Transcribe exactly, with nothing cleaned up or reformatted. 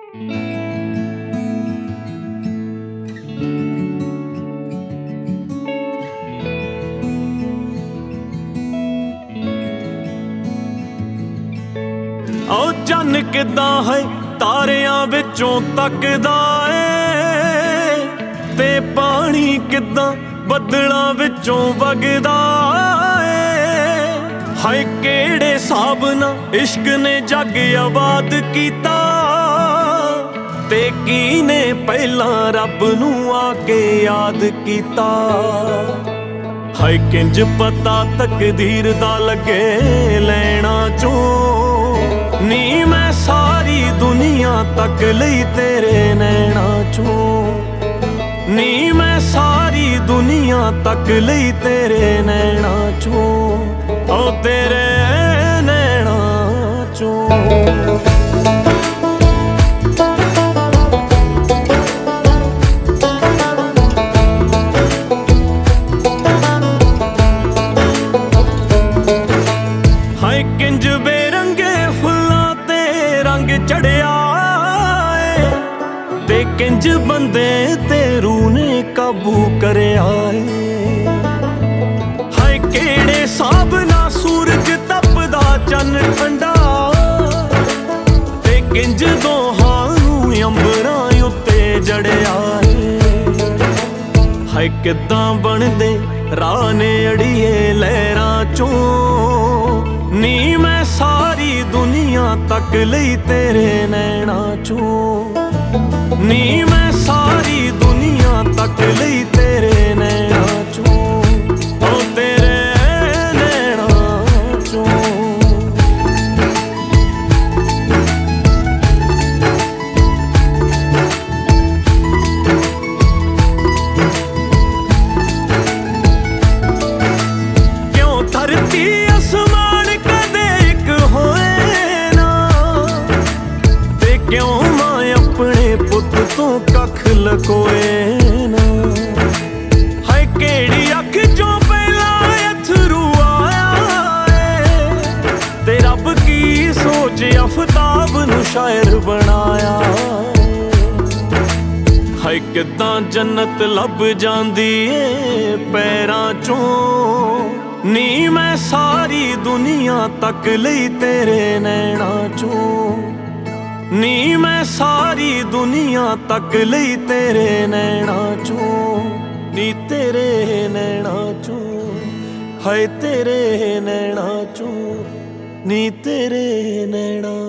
ओ चन्न किदां है तारियां विचों तकदा ए, ते पानी किदां बदलां विचों वगदा ए। हाय केड़े साब नाल इश्क ने जग आबाद कीता, ते कीने पहलां रब नूं आके याद कीता। हाय किंज पता तकदीर दा लगे लैना चों, नी मैं सारी दुनिया तक लई तेरे नैना चों, नी मैं सारी दुनिया तक लई तेरे नैना चों, ओ तेरे नैना चों। हाय किंज बेरंगे फुल्लां ते रंग चढ़िया ए, ते किंज बंदे ते रूह ने काबू करया ए। हाय केड़े साब ना सूरज तपदा चन्न ठंडा, ते किंज दोहां नूं अंबरां उत्ते जड़िया ए। हाय किदां बनदे राह ने अड़िए लहरां चों, नी मैं सारी दुनिया तक लई तेरे नैना चों, नी मैं सारी दुनिया तक लई तेरे नैना चों, ओ तेरे नैना चों। क्यों धरती आसमान कदे एक होए ना, ते क्यों मां अपने पुत तो कख लकोए ना। हाय केड़ी अख चों पहला अथरू आया ए, ते रब की सोच आफताब नूं शायर बनाया ए। हाय किदां जन्नत लब जांदी ए पैरां चों, नी मैं सारी दुनिया तक लई तेरे नैना चों, नी मैं सारी दुनिया तक लई तेरे नैना चों, नी तेरे नैना चों। हाय तेरे नैना चों, नी तेरे नैना